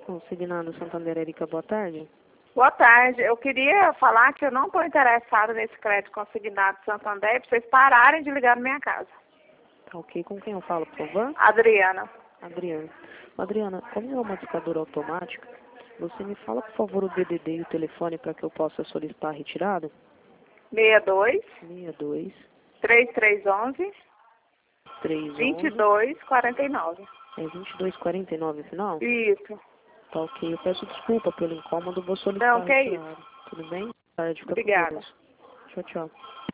Consignado Santander, Erika, boa tarde. Boa tarde. Eu queria falar que eu não estou interessada nesse crédito consignado de Santander, para vocês pararem de ligar na minha casa. Tá ok. Com quem eu falo, por favor? Adriana. Adriana. Adriana, como é uma discadora automática, você me fala, por favor, o DDD e o telefone para que eu possa solicitar a retirada? 62 62 3311 311 2249. É 2249 final? Isso. Tá ok. Eu peço desculpa pelo incômodo, vou solicitar Não, a que é retirada. Tudo bem? Boa tarde, fica com Obrigada. Deus. Tchau, tchau.